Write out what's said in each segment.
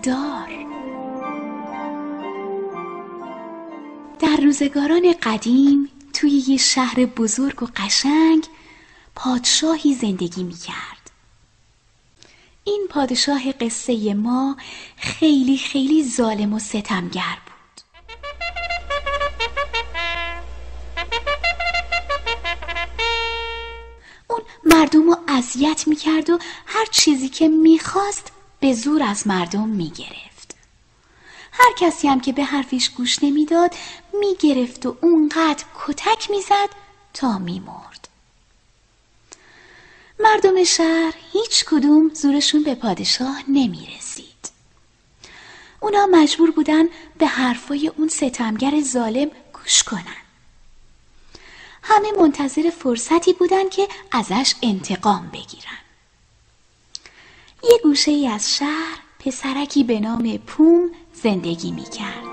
مالدار. در روزگاران قدیم توی یه شهر بزرگ و قشنگ پادشاهی زندگی می‌کرد. این پادشاه قصه ما خیلی خیلی ظالم و ستمگر بود. اون مردم رو اذیت می‌کرد و هر چیزی که می‌خواست به زور از مردم می‌گرفت. هر کسی هم که به حرفش گوش نمیداد میگرفت و اونقدر کتک میزد تا میمرد. مردم شهر هیچ کدوم زورشون به پادشاه نمیرسید. اونا مجبور بودن به حرفای اون ستمگر ظالم گوش کنن. همه منتظر فرصتی بودن که ازش انتقام بگیرن. یه گوشه ای از شهر پسرکی به نام پوم زندگی می کرد.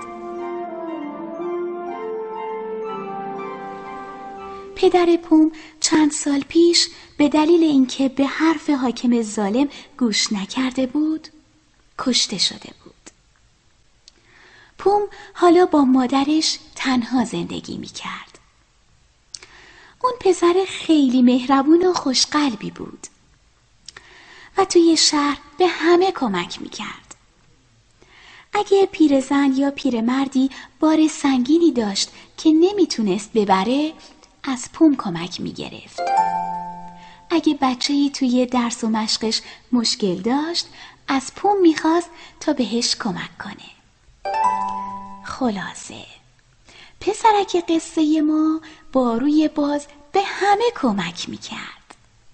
پدر پوم چند سال پیش به دلیل اینکه به حرف حاکم ظالم گوش نکرده بود کشته شده بود. پوم حالا با مادرش تنها زندگی می کرد. اون پسر خیلی مهربون و خوشقلبی بود و توی شهر به همه کمک می کرد. اگه پیرزن یا پیرمردی بار سنگینی داشت که نمیتونست ببره از پوم کمک میگرفت. اگه بچه‌ای توی درس و مشقش مشکل داشت از پوم میخواست تا بهش کمک کنه. خلاصه پسرک قصه ما با روی باز به همه کمک میکرد.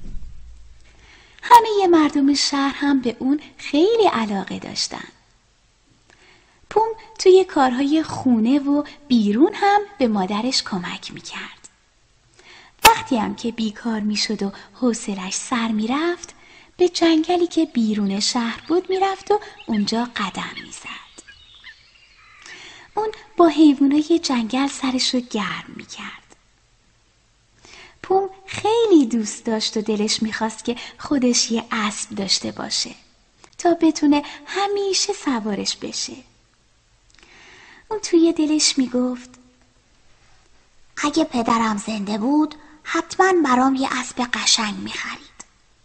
همه مردم شهر هم به اون خیلی علاقه داشتن. پوم توی کارهای خونه و بیرون هم به مادرش کمک میکرد. وقتی هم که بیکار میشد و حوصله‌اش سر میرفت به جنگلی که بیرون شهر بود میرفت و اونجا قدم میزد. اون با حیوانای جنگل سرشو گرم میکرد. پوم خیلی دوست داشت و دلش میخواست که خودش یه اسب داشته باشه تا بتونه همیشه سوارش بشه. اون توی دلش میگفت اگه پدرم زنده بود حتما برام یه اسب قشنگ میخرید.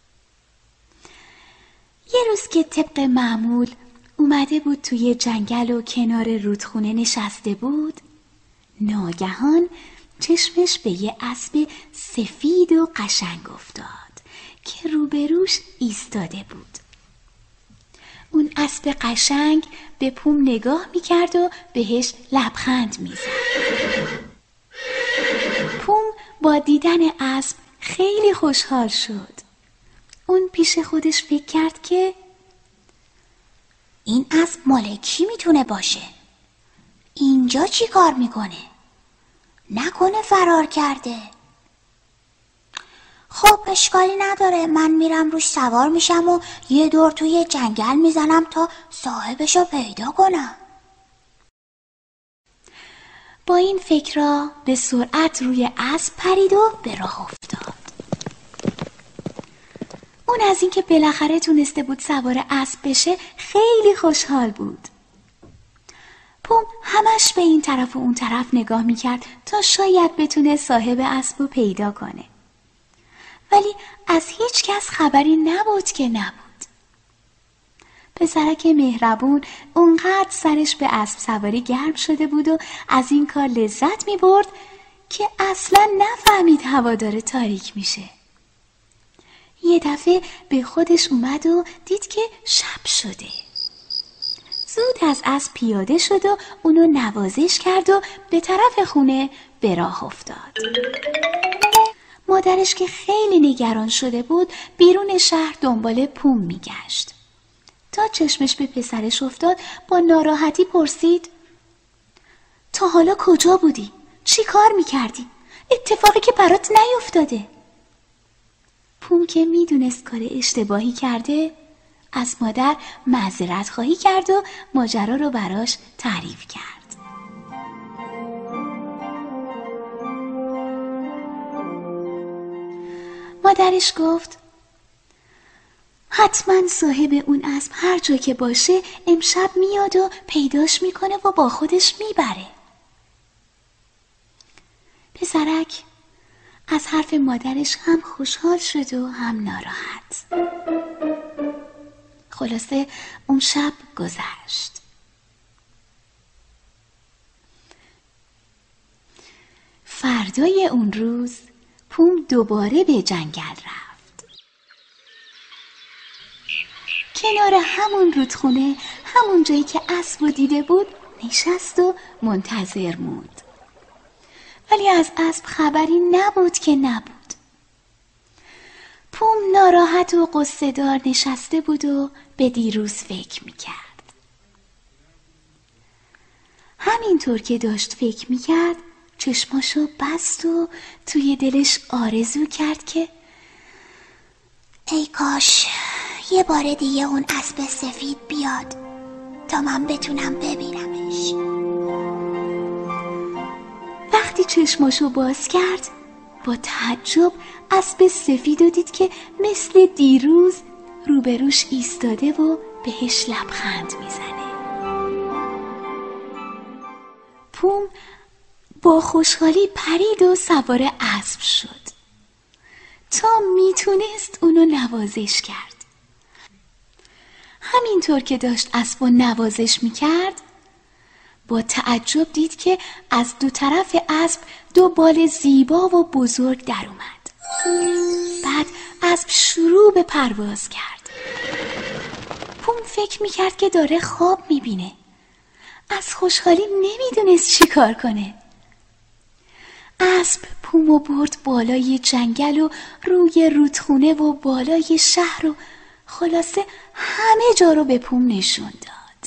یه روز که طبق معمول اومده بود توی جنگل و کنار رودخونه نشسته بود ناگهان چشمش به یه اسب سفید و قشنگ افتاد که روبروش ایستاده بود. اون اسب قشنگ به پوم نگاه میکرد و بهش لبخند میزد. پوم با دیدن اسب خیلی خوشحال شد. اون پیش خودش فکر کرد که این اسب مال کی میتونه باشه؟ اینجا چی کار میکنه؟ نکنه فرار کرده؟ خب اشکالی نداره، من میرم روش سوار میشم و یه دور توی جنگل میزنم تا صاحبشو پیدا کنم. با این فکرها به سرعت روی اسب پرید و به راه افتاد. اون از اینکه بالاخره تونسته بود سوار اسب بشه خیلی خوشحال بود. پوم همش به این طرف و اون طرف نگاه میکرد تا شاید بتونه صاحب اسب رو پیدا کنه. ولی از هیچ کس خبری نبود که نبود. پسرک مهربون اونقدر سرش به اسب سواری گرم شده بود و از این کار لذت می برد که اصلا نفهمید هوا داره تاریک میشه. یه دفعه به خودش اومد و دید که شب شده. زود از اسب پیاده شد و اونو نوازش کرد و به طرف خونه به راه افتاد. مادرش که خیلی نگران شده بود بیرون شهر دنبال پوم میگشت. تا چشمش به پسرش افتاد با ناراحتی پرسید تا حالا کجا بودی؟ چی کار میکردی؟ اتفاقی که برات نیفتاده؟ پوم که میدونست کار اشتباهی کرده از مادر معذرت خواهی کرد و ماجرا رو براش تعریف کرد. مادرش گفت حتما صاحب اون اسب هر جا که باشه امشب میاد و پیداش میکنه و با خودش میبره. پسرک از حرف مادرش هم خوشحال شد و هم ناراحت. خلاصه اون شب گذشت. فردای اون روز پوم دوباره به جنگل رفت. کنار همون رودخونه، همون جایی که اسب رو دیده بود، نشست و منتظر موند. ولی از اسب خبری نبود که نبود. پوم ناراحت و قصه دار نشسته بود و به دیروز فکر میکرد. همینطور که داشت فکر میکرد چشماشو بست و توی دلش آرزو کرد که ای کاش یه بار دیگه اون اسب سفید بیاد تا من بتونم ببینمش. وقتی چشماشو باز کرد با تعجب اسب سفید رو دید که مثل دیروز روبروش ایستاده و بهش لبخند میزنه. پوم با خوشحالی پرید و سوار اسب شد تا میتونست اونو نوازش کرد. همینطور که داشت اسبو نوازش میکرد با تعجب دید که از دو طرف اسب دو بال زیبا و بزرگ در اومد. بعد اسب شروع به پرواز کرد. پوم فکر میکرد که داره خواب میبینه. از خوشحالی نمیدونست چی کار کنه. اسب پومو برد بالای جنگل و روی رودخونه و بالای شهر و خلاصه همه جا رو به پوم نشون داد.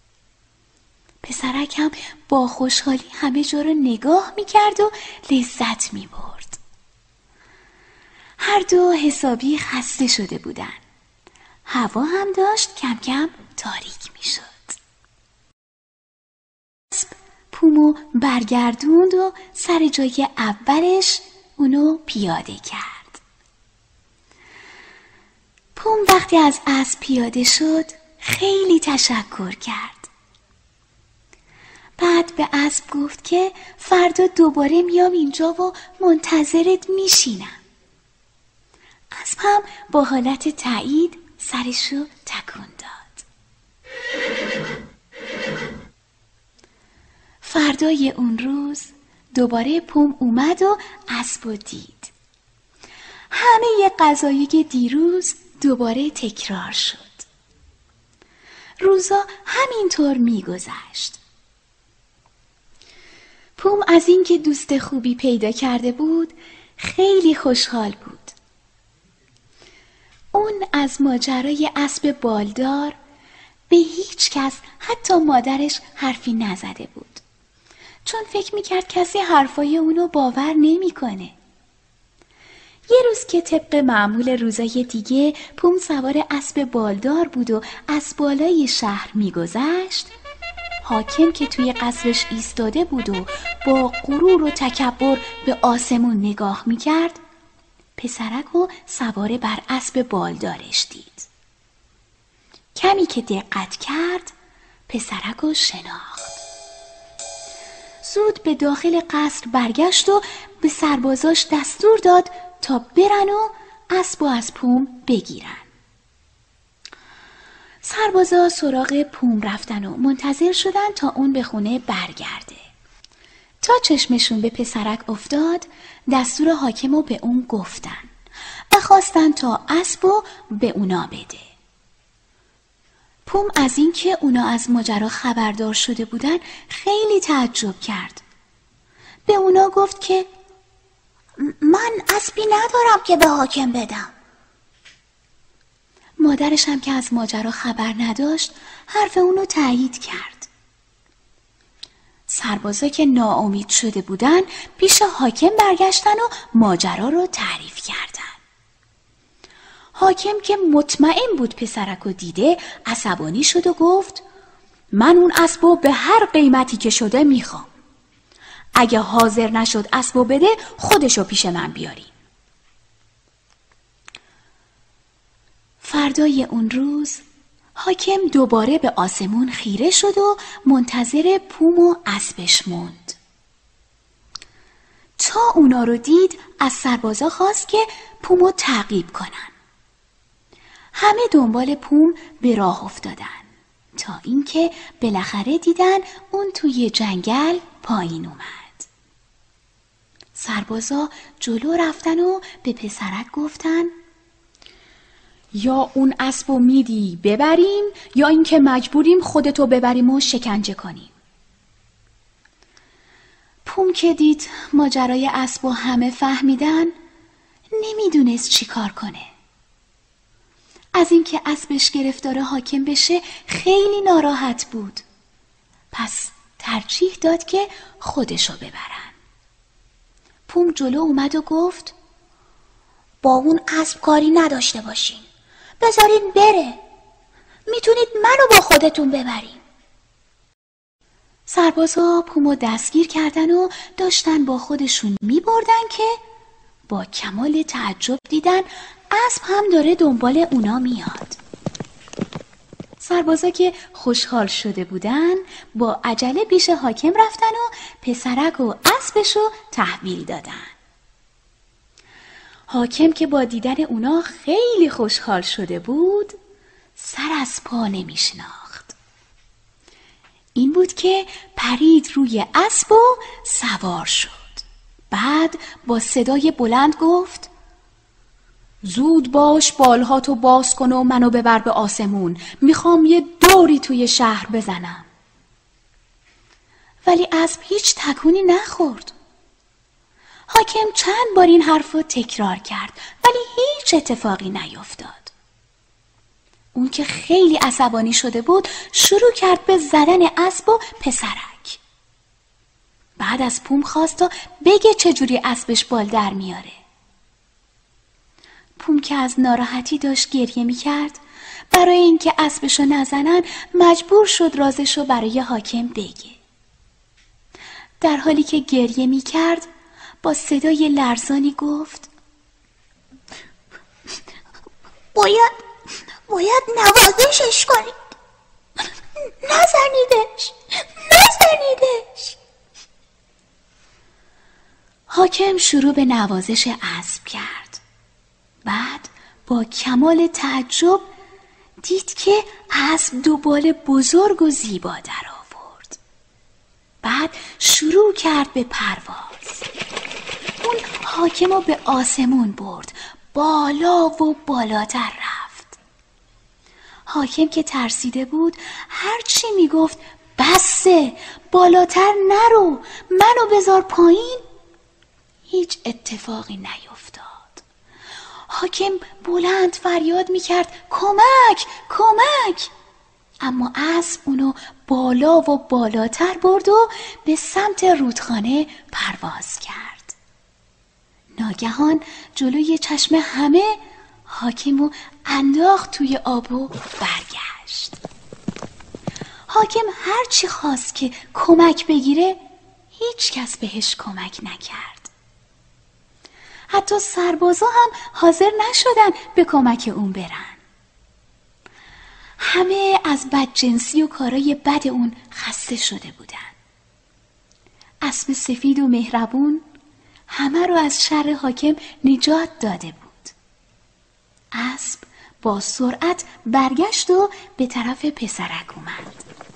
پسرک هم با خوشحالی همه جا رو نگاه میکرد و لذت میبرد. هر دو حسابی خسته شده بودن. هوا هم داشت کم کم تاریک میشد. اسب پومو برگردوند و سر جای اولش اونو پیاده کرد. پوم وقتی از اسب پیاده شد خیلی تشکر کرد. بعد به اسب گفت که فردا دوباره میام اینجا و منتظرت میشینم. اسب هم با حالت تایید سرشو تکون داد. فردای اون روز دوباره پوم اومد و اسبو دید. همه غذایی دیروز دوباره تکرار شد. روزا همینطور میگذشت. پوم از اینکه دوست خوبی پیدا کرده بود خیلی خوشحال بود. اون از ماجرای اسب بالدار به هیچ کس حتی مادرش حرفی نزده بود، چون فکر میکرد کسی حرفای اونو باور نمیکنه. یه روز که طبق معمول روزای دیگه پوم سوار اسب بالدار بود و از بالای شهر میگذشت، حاکم که توی قصرش ایستاده بود و با غرور و تکبر به آسمون نگاه میکرد، پسرک رو سوار بر اسب بالدارش دید. کمی که دقت کرد پسرک رو شناخت. زود به داخل قصر برگشت و به سربازاش دستور داد تا برن و اسب از پوم بگیرن. سربازا سراغ پوم رفتن و منتظر شدن تا اون به خونه برگرده. تا چشمشون به پسرک افتاد دستور حاکم رو به اون گفتن و خواستن تا اسب رو به اونا بده. پوم از این که اونا از ماجرا خبردار شده بودن خیلی تعجب کرد. به اونا گفت که من اسبی ندارم که به حاکم بدم. مادرش هم که از ماجرا خبر نداشت حرف اونو تایید کرد. سربازا که ناامید شده بودن پیش حاکم برگشتن و ماجرا رو تعریف کردن. حاکم که مطمئن بود پسرکو دیده عصبانی شد و گفت من اون اسبو به هر قیمتی که شده میخوام. اگه حاضر نشد اسبو بده خودشو پیش من بیاری. فردای اون روز حاکم دوباره به آسمون خیره شد و منتظر پوم و اسبش موند. تا اونا رو دید از سربازا خواست که پومو تعقیب کنن. همه دنبال پوم به راه افتادن تا اینکه بالاخره دیدن اون توی جنگل پایین اومد. سربازا جلو رفتن و به پسرک گفتن یا اون اسبو میدی ببریم یا اینکه مجبوریم خودتو ببریم و شکنجه کنیم. پوم که دید ماجرای اسبو همه فهمیدن نمیدونست چی کار کنه. از اینکه اسبش گرفتار حاکم بشه خیلی ناراحت بود. پس ترجیح داد که خودشو ببرن. پوم جلو اومد و گفت با اون اسب کاری نداشته باشین. بذارین بره. میتونید منو با خودتون ببرین. سربازا پومو دستگیر کردن و داشتن با خودشون میبردن که با کمال تعجب دیدن اسب هم داره دنبال اونا میاد. سربازا که خوشحال شده بودن با عجله پیش حاکم رفتن و پسرک و اسبشو تحویل دادن. حاکم که با دیدن اونا خیلی خوشحال شده بود سر از پا نمیشناخت. این بود که پرید روی اسب و سوار شد. بعد با صدای بلند گفت زود باش بالهاتو باز کن و منو ببر به آسمون. میخوام یه دوری توی شهر بزنم. ولی اسب هیچ تکونی نخورد. حاکم چند بار این حرف رو تکرار کرد ولی هیچ اتفاقی نیفتاد. اون که خیلی عصبانی شده بود شروع کرد به زدن اسب و پسرک. بعد از پوم خواست تا بگه چجوری اسبش بال در میاره. پوم که از ناراحتی داشت گریه میکرد برای اینکه اسبشو نزنن مجبور شد رازشو برای حاکم بگه. در حالی که گریه میکرد با صدای لرزانی گفت باید نوازشش کنید. نزنیدش. حاکم شروع به نوازش اسب کرد. بعد با کمال تعجب دید که اسب دو بال بزرگ و زیبا در آورد. بعد شروع کرد به پرواز. اون حاکم رو به آسمون برد. بالا و بالاتر رفت. حاکم که ترسیده بود هرچی میگفت بسه، بالاتر نرو، منو بذار پایین، هیچ اتفاقی نیفتاد. حاکم بلند فریاد میکرد کمک، کمک، اما اسب اونو بالا و بالاتر برد و به سمت رودخانه پرواز کرد. ناگهان جلوی چشم همه حاکمو انداخت توی آب و برگشت. حاکم هرچی خواست که کمک بگیره هیچ کس بهش کمک نکرد. حتی سربازا هم حاضر نشدن به کمک اون برن. همه از بدجنسی و کارای بد اون خسته شده بودن. اسب سفید و مهربون همه رو از شر حاکم نجات داده بود. اسب با سرعت برگشت و به طرف پسرک اومد.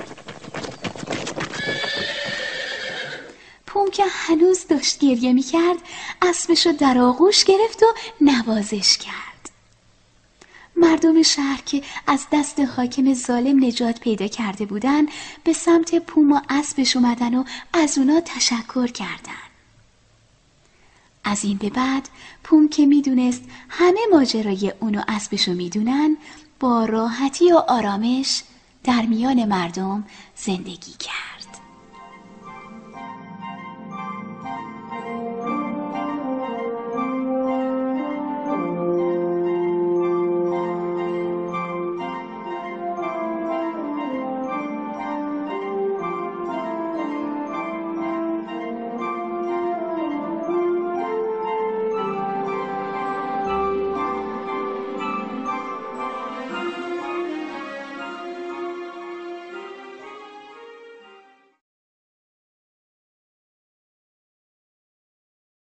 پوم که هنوز داشت گریه میکرد اسبشو در آغوش گرفت و نوازش کرد. مردم شهر که از دست حاکم ظالم نجات پیدا کرده بودن به سمت پوم و اسبش اومدن و از اونا تشکر کردن. از این به بعد پوم که میدونست همه ماجرای اونو اسبشو میدونن با راحتی و آرامش در میان مردم زندگی کرد.